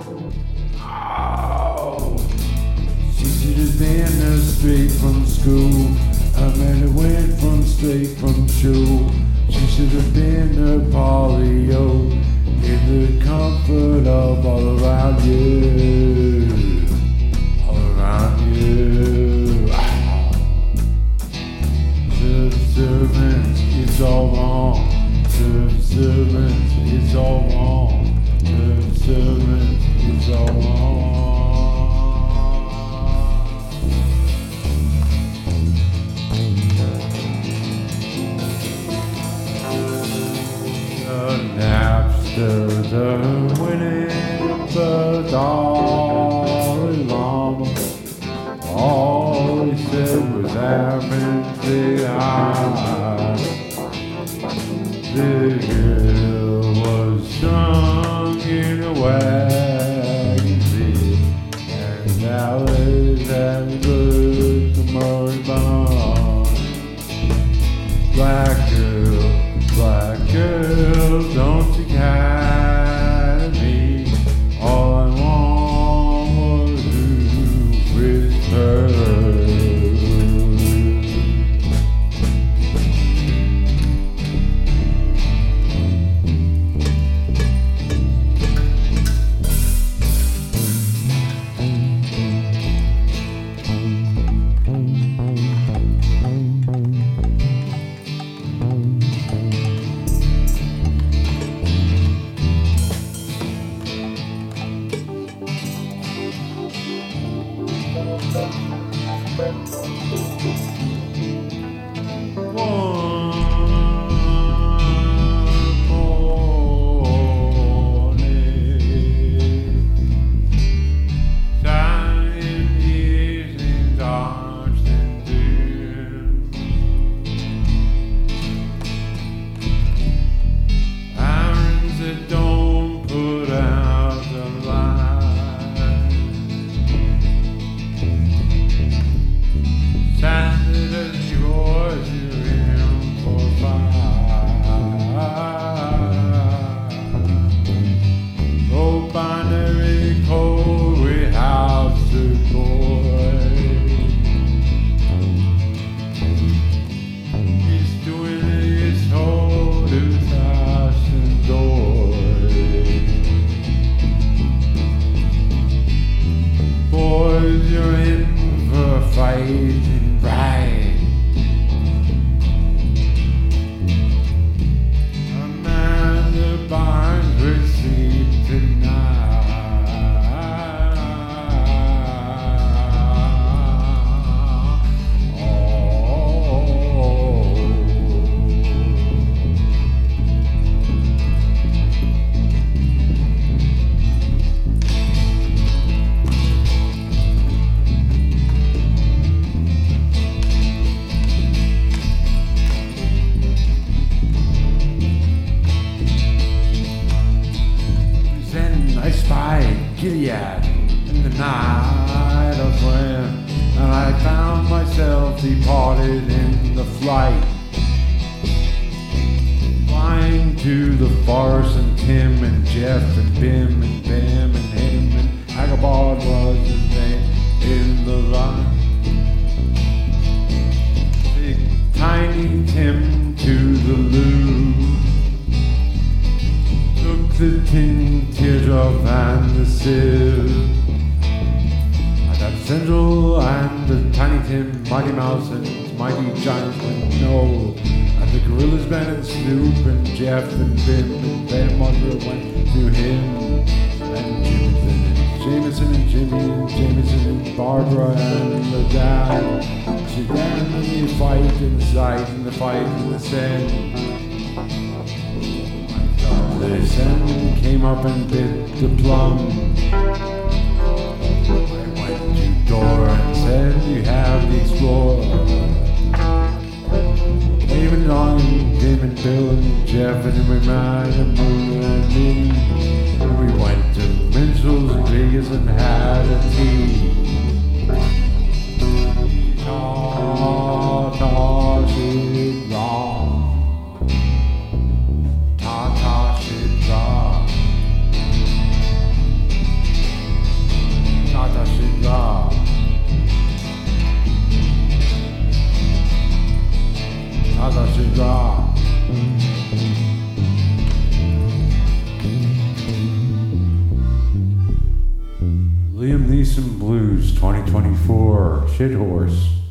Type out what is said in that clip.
Oh, she should have been there straight from school. I mean, it went from straight from school. She should have been there polio in the comfort of all around you. All around you. Servants, it's all wrong. Servants, it's all wrong. Servants, it's all wrong. The Napster, the winning, the Dalai Lama. All he said was I'm the eye. The girl was strung in a wagon seat, and now there's that good moribund. Black girl, don't you care me? All I want was you with her. You're in for a fighting ride. A man that binds with sleep tonight. I spied Gilead in the night of when, and I found myself departed in the flight, flying to the forest, and Tim and Jeff and Bim and Bam and him and Agabod was his name in the line. Big tiny Tim to the loo. Took the tin teardrop and the sieve. I got Central and the Tiny Tim, Mighty Mouse and Mighty Giant and Noel. And the Gorillas Ben and Snoop and Jeff and Bim and Van Margaret went to him. And Jameson and Jimmy and Jameson and Barbara and the dad. She ran in the fight in the sight and the fight in the sand. The sun came up and bit the plum. I went to door and said, you have the Explorer. David Long and Damon Bill and Jeff and we ran and Moon and me. And we went to Minstrels and Vegas and had a tea. Ta-ta, shit, wrong. Ta-ta, shit, wrong. Some Blues 2024, Shit Horse.